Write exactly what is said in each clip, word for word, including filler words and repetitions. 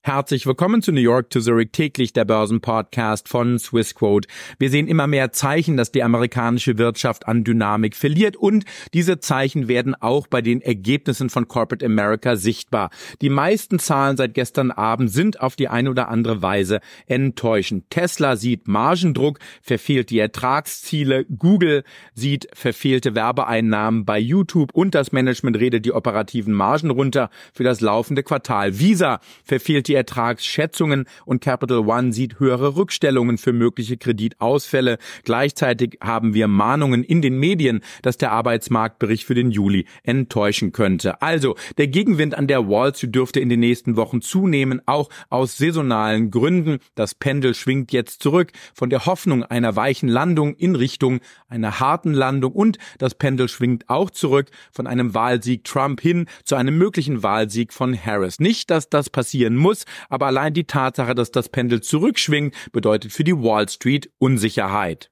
Herzlich willkommen zu New York to Zurich, täglich der Börsenpodcast von Swissquote. Wir sehen immer mehr Zeichen, dass die amerikanische Wirtschaft an Dynamik verliert, und diese Zeichen werden auch bei den Ergebnissen von Corporate America sichtbar. Die meisten Zahlen seit gestern Abend sind auf die eine oder andere Weise enttäuschend. Tesla sieht Margendruck, verfehlt die Ertragsziele, Google sieht verfehlte Werbeeinnahmen bei YouTube und das Management redet die operativen Margen runter für das laufende Quartal. Visa verfehlt die Ertragsschätzungen und Capital One sieht höhere Rückstellungen für mögliche Kreditausfälle. Gleichzeitig haben wir Mahnungen in den Medien, dass der Arbeitsmarktbericht für den Juli enttäuschen könnte. Also, der Gegenwind an der Wall Street dürfte in den nächsten Wochen zunehmen, auch aus saisonalen Gründen. Das Pendel schwingt jetzt zurück von der Hoffnung einer weichen Landung in Richtung einer harten Landung, und das Pendel schwingt auch zurück von einem Wahlsieg Trump hin zu einem möglichen Wahlsieg von Harris. Nicht, dass das passieren muss, aber allein die Tatsache, dass das Pendel zurückschwingt, bedeutet für die Wall Street Unsicherheit.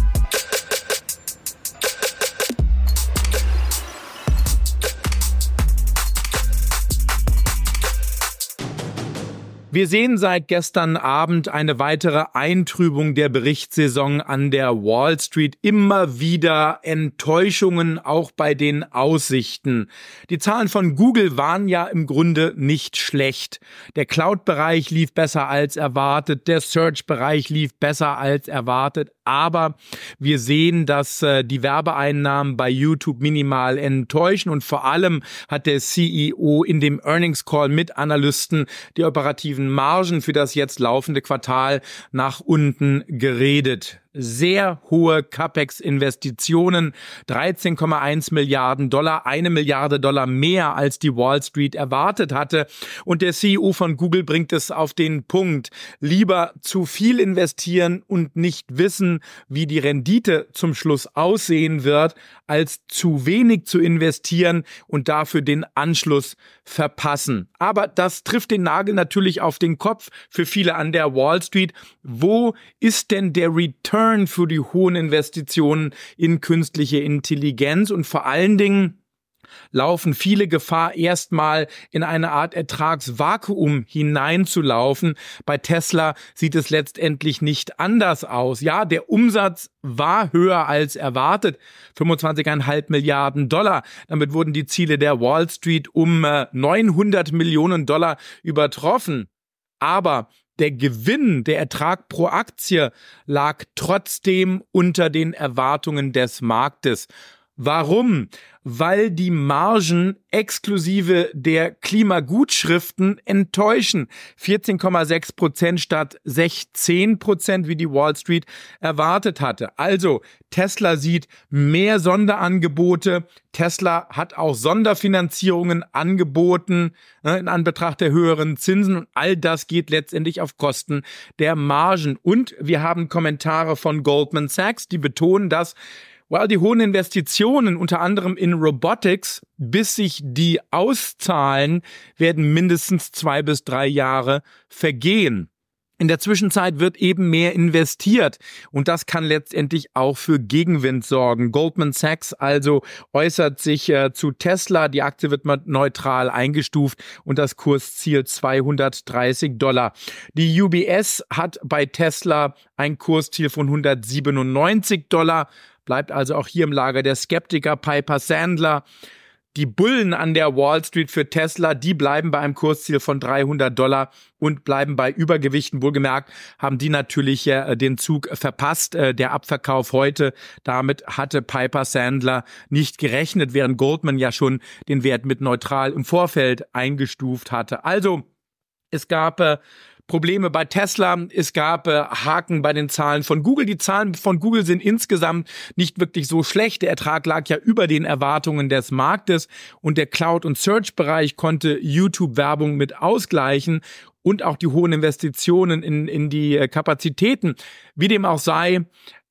Wir sehen seit gestern Abend eine weitere Eintrübung der Berichtssaison an der Wall Street. Immer wieder Enttäuschungen, auch bei den Aussichten. Die Zahlen von Google waren ja im Grunde nicht schlecht. Der Cloud-Bereich lief besser als erwartet, der Search-Bereich lief besser als erwartet. Aber wir sehen, dass äh, die Werbeeinnahmen bei YouTube minimal enttäuschen, und vor allem hat der C E O in dem Earnings Call mit Analysten die operativen Margen für das jetzt laufende Quartal nach unten geredet. Sehr hohe CapEx-Investitionen, dreizehn Komma eins Milliarden Dollar, eine Milliarde Dollar mehr als die Wall Street erwartet hatte. Und der C E O von Google bringt es auf den Punkt: Lieber zu viel investieren und nicht wissen, wie die Rendite zum Schluss aussehen wird, als zu wenig zu investieren und dafür den Anschluss verpassen. Aber das trifft den Nagel natürlich auf den Kopf für viele an der Wall Street. Wo ist denn der Return für die hohen Investitionen in künstliche Intelligenz? Und vor allen Dingen laufen viele Gefahr, erstmal in eine Art Ertragsvakuum hineinzulaufen. Bei Tesla sieht es letztendlich nicht anders aus. Ja, der Umsatz war höher als erwartet, fünfundzwanzig Komma fünf Milliarden Dollar. Damit wurden die Ziele der Wall Street um äh, neunhundert Millionen Dollar übertroffen. Aber der Gewinn, der Ertrag pro Aktie lag trotzdem unter den Erwartungen des Marktes. Warum? Weil die Margen exklusive der Klimagutschriften enttäuschen. vierzehn Komma sechs Prozent statt sechzehn Prozent, wie die Wall Street erwartet hatte. Also, Tesla sieht mehr Sonderangebote. Tesla hat auch Sonderfinanzierungen angeboten, in Anbetracht der höheren Zinsen. Und all das geht letztendlich auf Kosten der Margen. Und wir haben Kommentare von Goldman Sachs, die betonen, dass Well, die hohen Investitionen, unter anderem in Robotics, bis sich die auszahlen, werden mindestens zwei bis drei Jahre vergehen. In der Zwischenzeit wird eben mehr investiert, und das kann letztendlich auch für Gegenwind sorgen. Goldman Sachs also äußert sich äh, zu Tesla. Die Aktie wird mal neutral eingestuft und das Kursziel zweihundertdreißig Dollar. Die U B S hat bei Tesla ein Kursziel von hundertsiebenundneunzig Dollar. Bleibt also auch hier im Lager der Skeptiker. Piper Sandler. Die Bullen an der Wall Street für Tesla, die bleiben bei einem Kursziel von dreihundert Dollar und bleiben bei Übergewichten. Wohlgemerkt haben die natürlich äh, den Zug verpasst. Äh, der Abverkauf heute, damit hatte Piper Sandler nicht gerechnet, während Goldman ja schon den Wert mit neutral im Vorfeld eingestuft hatte. Also, es gab äh, Probleme bei Tesla, es gab äh, Haken bei den Zahlen von Google. Die Zahlen von Google sind insgesamt nicht wirklich so schlecht. Der Ertrag lag ja über den Erwartungen des Marktes, und der Cloud- und Search-Bereich konnte YouTube-Werbung mit ausgleichen und auch die hohen Investitionen in, in die äh, Kapazitäten. Wie dem auch sei,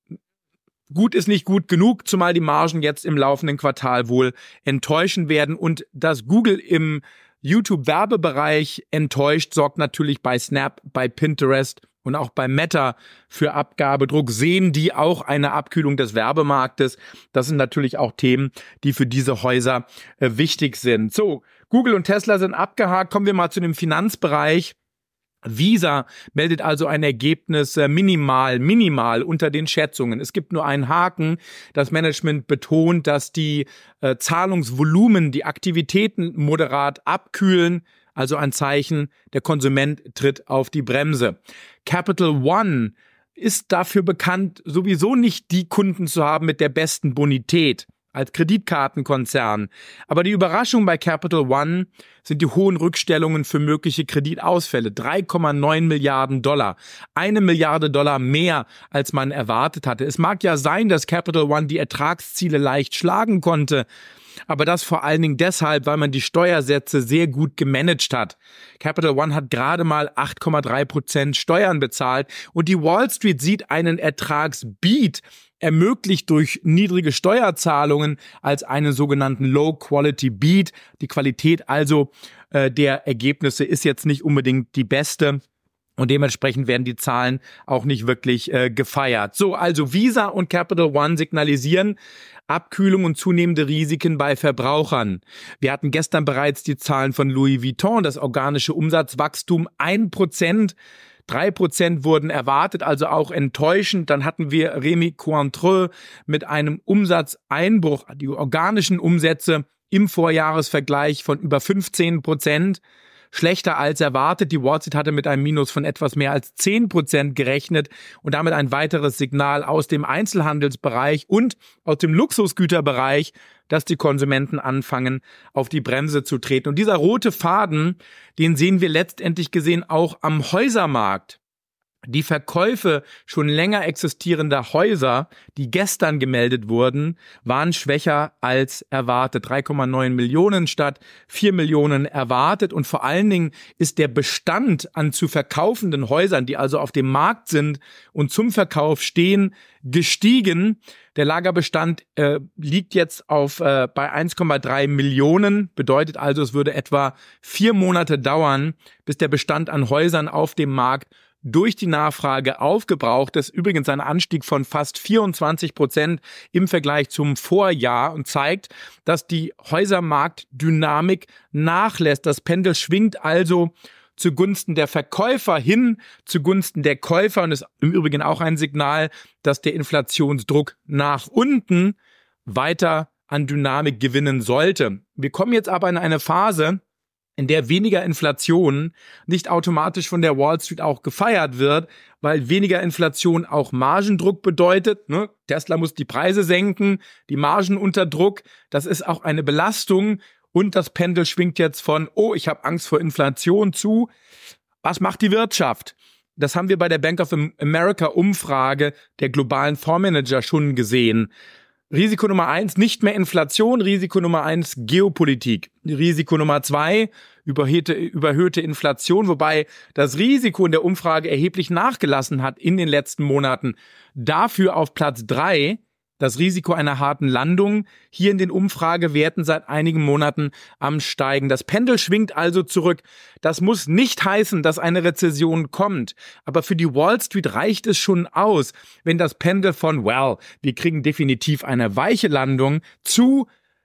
gut ist nicht gut genug, zumal die Margen jetzt im laufenden Quartal wohl enttäuschen werden, und dass Google im YouTube-Werbebereich enttäuscht, sorgt natürlich bei Snap, bei Pinterest und auch bei Meta für Abgabedruck. Sehen die auch eine Abkühlung des Werbemarktes? Das sind natürlich auch Themen, die für diese Häuser äh, wichtig sind. So, Google und Tesla sind abgehakt. Kommen wir mal zu dem Finanzbereich. Visa meldet also ein Ergebnis äh, minimal, minimal unter den Schätzungen. Es gibt nur einen Haken. Das Management betont, dass die äh, Zahlungsvolumen, die Aktivitäten moderat abkühlen. Also ein Zeichen, der Konsument tritt auf die Bremse. Capital One ist dafür bekannt, sowieso nicht die Kunden zu haben mit der besten Bonität als Kreditkartenkonzern. Aber die Überraschung bei Capital One sind die hohen Rückstellungen für mögliche Kreditausfälle. drei Komma neun Milliarden Dollar. Eine Milliarde Dollar mehr, als man erwartet hatte. Es mag ja sein, dass Capital One die Ertragsziele leicht schlagen konnte, aber das vor allen Dingen deshalb, weil man die Steuersätze sehr gut gemanagt hat. Capital One hat gerade mal acht Komma drei Prozent Steuern bezahlt und die Wall Street sieht einen Ertragsbeat, ermöglicht durch niedrige Steuerzahlungen, als einen sogenannten Low-Quality-Beat. Die Qualität also äh, der Ergebnisse ist jetzt nicht unbedingt die beste. Und dementsprechend werden die Zahlen auch nicht wirklich äh, gefeiert. So, also Visa und Capital One signalisieren Abkühlung und zunehmende Risiken bei Verbrauchern. Wir hatten gestern bereits die Zahlen von Louis Vuitton, das organische Umsatzwachstum ein Prozent. Drei Prozent wurden erwartet, also auch enttäuschend. Dann hatten wir Rémy Cointreau mit einem Umsatzeinbruch, die organischen Umsätze im Vorjahresvergleich von über fünfzehn Prozent. Schlechter als erwartet. Die Wall Street hatte mit einem Minus von etwas mehr als zehn Prozent gerechnet und damit ein weiteres Signal aus dem Einzelhandelsbereich und aus dem Luxusgüterbereich, dass die Konsumenten anfangen, auf die Bremse zu treten. Und dieser rote Faden, den sehen wir letztendlich gesehen auch am Häusermarkt. Die Verkäufe schon länger existierender Häuser, die gestern gemeldet wurden, waren schwächer als erwartet. drei Komma neun Millionen statt vier Millionen erwartet. Und vor allen Dingen ist der Bestand an zu verkaufenden Häusern, die also auf dem Markt sind und zum Verkauf stehen, gestiegen. Der Lagerbestand äh, liegt jetzt auf äh, bei eins Komma drei Millionen. Bedeutet also, es würde etwa vier Monate dauern, bis der Bestand an Häusern auf dem Markt durch die Nachfrage aufgebraucht ist. Übrigens ein Anstieg von fast vierundzwanzig Prozent im Vergleich zum Vorjahr und zeigt, dass die Häusermarktdynamik nachlässt. Das Pendel schwingt also zugunsten der Verkäufer hin, zugunsten der Käufer und ist im Übrigen auch ein Signal, dass der Inflationsdruck nach unten weiter an Dynamik gewinnen sollte. Wir kommen jetzt aber in eine Phase, in der weniger Inflation nicht automatisch von der Wall Street auch gefeiert wird, weil weniger Inflation auch Margendruck bedeutet. Ne? Tesla muss die Preise senken, die Margen unter Druck. Das ist auch eine Belastung. Und das Pendel schwingt jetzt von, oh, ich habe Angst vor Inflation zu. Was macht die Wirtschaft? Das haben wir bei der Bank of America Umfrage der globalen Fondsmanager schon gesehen. Risiko Nummer eins, nicht mehr Inflation. Risiko Nummer eins, Geopolitik. Risiko Nummer zwei, überhöhte, überhöhte Inflation, wobei das Risiko in der Umfrage erheblich nachgelassen hat in den letzten Monaten. Dafür auf Platz drei, das Risiko einer harten Landung, hier in den Umfragewerten seit einigen Monaten am Steigen. Das Pendel schwingt also zurück. Das muss nicht heißen, dass eine Rezession kommt. Aber für die Wall Street reicht es schon aus, wenn das Pendel von, well, wir kriegen definitiv eine weiche Landung zu,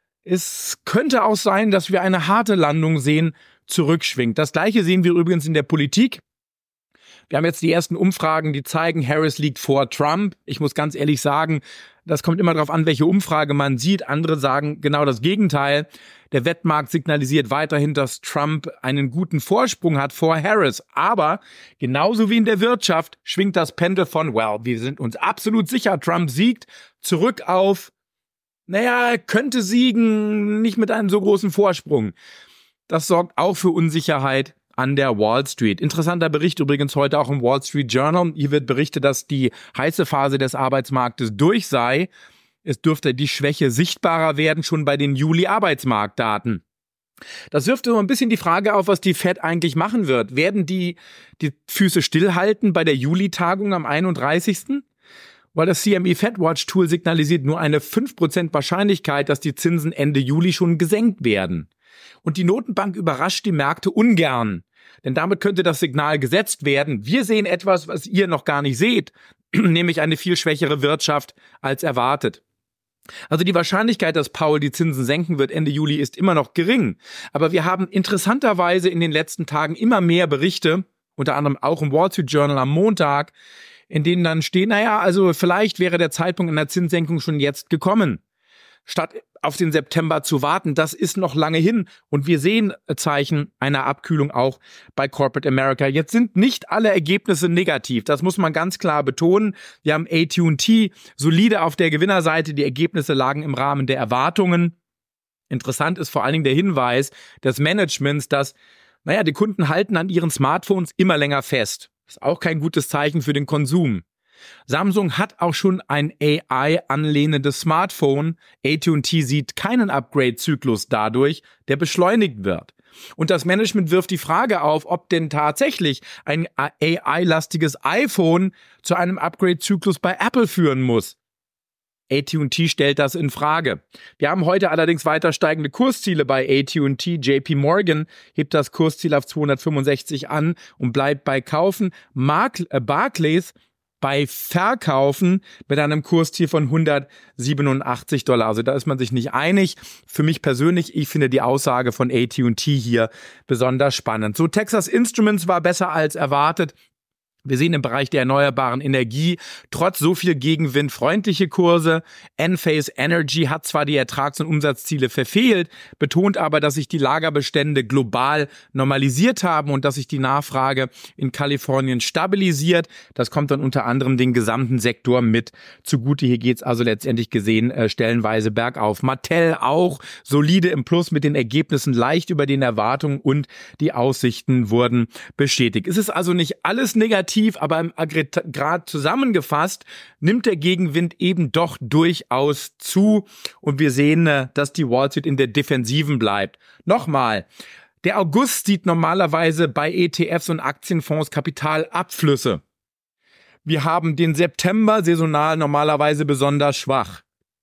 es könnte auch sein, dass wir eine harte Landung sehen, zurückschwingt. Das Gleiche sehen wir übrigens in der Politik. Wir haben jetzt die ersten Umfragen, die zeigen, Harris liegt vor Trump. Ich muss ganz ehrlich sagen, das kommt immer darauf an, welche Umfrage man sieht. Andere sagen genau das Gegenteil. Der Wettmarkt signalisiert weiterhin, dass Trump einen guten Vorsprung hat vor Harris. Aber genauso wie in der Wirtschaft schwingt das Pendel von, well, wir sind uns absolut sicher, Trump siegt, zurück auf, naja, er könnte siegen, nicht mit einem so großen Vorsprung. Das sorgt auch für Unsicherheit an der Wall Street. Interessanter Bericht übrigens heute auch im Wall Street Journal. Hier wird berichtet, dass die heiße Phase des Arbeitsmarktes durch sei. Es dürfte die Schwäche sichtbarer werden, schon bei den Juli-Arbeitsmarktdaten. Das wirft so ein bisschen die Frage auf, was die Fed eigentlich machen wird. Werden die die Füße stillhalten bei der Juli-Tagung am einunddreißigsten? Weil das C M E Fed Watch Tool signalisiert nur eine fünf Prozent Wahrscheinlichkeit, dass die Zinsen Ende Juli schon gesenkt werden. Und die Notenbank überrascht die Märkte ungern, denn damit könnte das Signal gesetzt werden. Wir sehen etwas, was ihr noch gar nicht seht, nämlich eine viel schwächere Wirtschaft als erwartet. Also die Wahrscheinlichkeit, dass Powell die Zinsen senken wird Ende Juli, ist immer noch gering. Aber wir haben interessanterweise in den letzten Tagen immer mehr Berichte unter anderem auch im Wall Street Journal am Montag, in denen dann stehen, naja, also vielleicht wäre der Zeitpunkt einer Zinssenkung schon jetzt gekommen. Statt auf den September zu warten, das ist noch lange hin. Und wir sehen Zeichen einer Abkühlung auch bei Corporate America. Jetzt sind nicht alle Ergebnisse negativ. Das muss man ganz klar betonen. Wir haben A T und T solide auf der Gewinnerseite. Die Ergebnisse lagen im Rahmen der Erwartungen. Interessant ist vor allen Dingen der Hinweis des Managements, dass, naja, die Kunden halten an ihren Smartphones immer länger fest. Ist auch kein gutes Zeichen für den Konsum. Samsung hat auch schon ein A I-anlehnendes Smartphone. A T und T sieht keinen Upgrade-Zyklus dadurch, der beschleunigt wird. Und das Management wirft die Frage auf, ob denn tatsächlich ein A I-lastiges iPhone zu einem Upgrade-Zyklus bei Apple führen muss. A T und T stellt das in Frage. Wir haben heute allerdings weiter steigende Kursziele bei A T und T. J P Morgan hebt das Kursziel auf zweihundertfünfundsechzig an und bleibt bei Kaufen. Mark, äh, Barclays bei Verkaufen mit einem Kursziel von hundertsiebenundachtzig Dollar. Also da ist man sich nicht einig. Für mich persönlich, ich finde die Aussage von A T und T hier besonders spannend. So, Texas Instruments war besser als erwartet. Wir sehen im Bereich der erneuerbaren Energie trotz so viel Gegenwind freundliche Kurse. Enphase Energy hat zwar die Ertrags- und Umsatzziele verfehlt, betont aber, dass sich die Lagerbestände global normalisiert haben und dass sich die Nachfrage in Kalifornien stabilisiert. Das kommt dann unter anderem den gesamten Sektor mit zugute. Hier geht's also letztendlich gesehen äh, stellenweise bergauf. Mattel auch solide im Plus mit den Ergebnissen leicht über den Erwartungen und die Aussichten wurden bestätigt. Es ist also nicht alles negativ, aber im Aggregat zusammengefasst nimmt der Gegenwind eben doch durchaus zu und wir sehen, dass die Wall Street in der Defensiven bleibt. Nochmal, der August sieht normalerweise bei E T Fs und Aktienfonds Kapitalabflüsse. Wir haben den September saisonal normalerweise besonders schwach.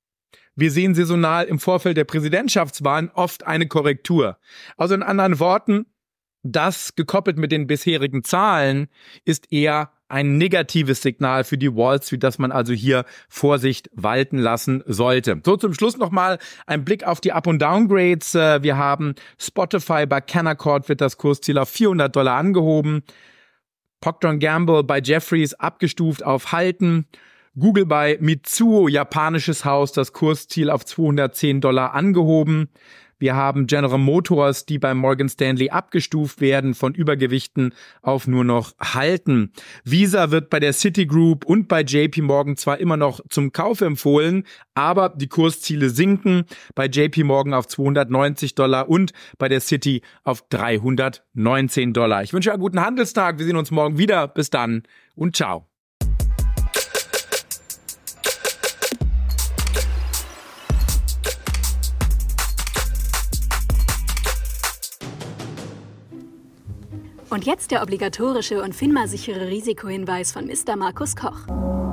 Wir sehen saisonal im Vorfeld der Präsidentschaftswahlen oft eine Korrektur. Also in anderen Worten, das, gekoppelt mit den bisherigen Zahlen, ist eher ein negatives Signal für die Wall Street, dass man also hier Vorsicht walten lassen sollte. So, zum Schluss nochmal ein Blick auf die Up- und Downgrades. Wir haben Spotify bei Canaccord wird das Kursziel auf vierhundert Dollar angehoben. Procter und Gamble bei Jefferies abgestuft auf Halten. Google bei Mitsuo, japanisches Haus, das Kursziel auf zweihundertzehn Dollar angehoben. Wir haben General Motors, die bei Morgan Stanley abgestuft werden, von Übergewichten auf nur noch Halten. Visa wird bei der Citigroup und bei J P Morgan zwar immer noch zum Kauf empfohlen, aber die Kursziele sinken. Bei J P Morgan auf zweihundertneunzig Dollar und bei der Citi auf dreihundertneunzehn Dollar. Ich wünsche einen guten Handelstag. Wir sehen uns morgen wieder. Bis dann und ciao. Und jetzt der obligatorische und FINMA-sichere Risikohinweis von Mister Markus Koch.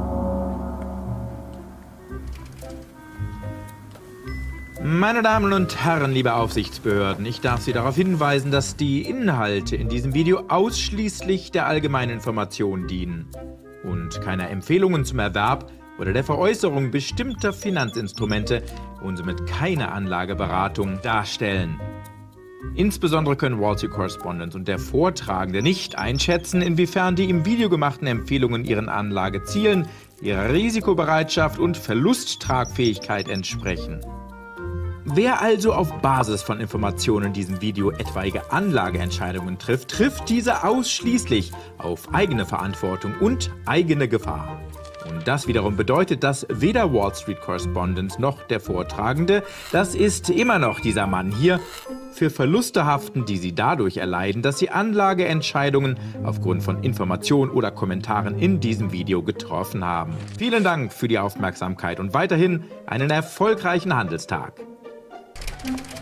Meine Damen und Herren, liebe Aufsichtsbehörden, ich darf Sie darauf hinweisen, dass die Inhalte in diesem Video ausschließlich der allgemeinen Information dienen und keine Empfehlungen zum Erwerb oder der Veräußerung bestimmter Finanzinstrumente und somit keine Anlageberatung darstellen. Insbesondere können Wall Street Correspondent und der Vortragende nicht einschätzen, inwiefern die im Video gemachten Empfehlungen ihren Anlagezielen, ihrer Risikobereitschaft und Verlusttragfähigkeit entsprechen. Wer also auf Basis von Informationen in diesem Video etwaige Anlageentscheidungen trifft, trifft diese ausschließlich auf eigene Verantwortung und eigene Gefahr. Und das wiederum bedeutet, dass weder Wall Street Correspondent noch der Vortragende, das ist immer noch dieser Mann hier, für Verluste haften, die sie dadurch erleiden, dass sie Anlageentscheidungen aufgrund von Informationen oder Kommentaren in diesem Video getroffen haben. Vielen Dank für die Aufmerksamkeit und weiterhin einen erfolgreichen Handelstag.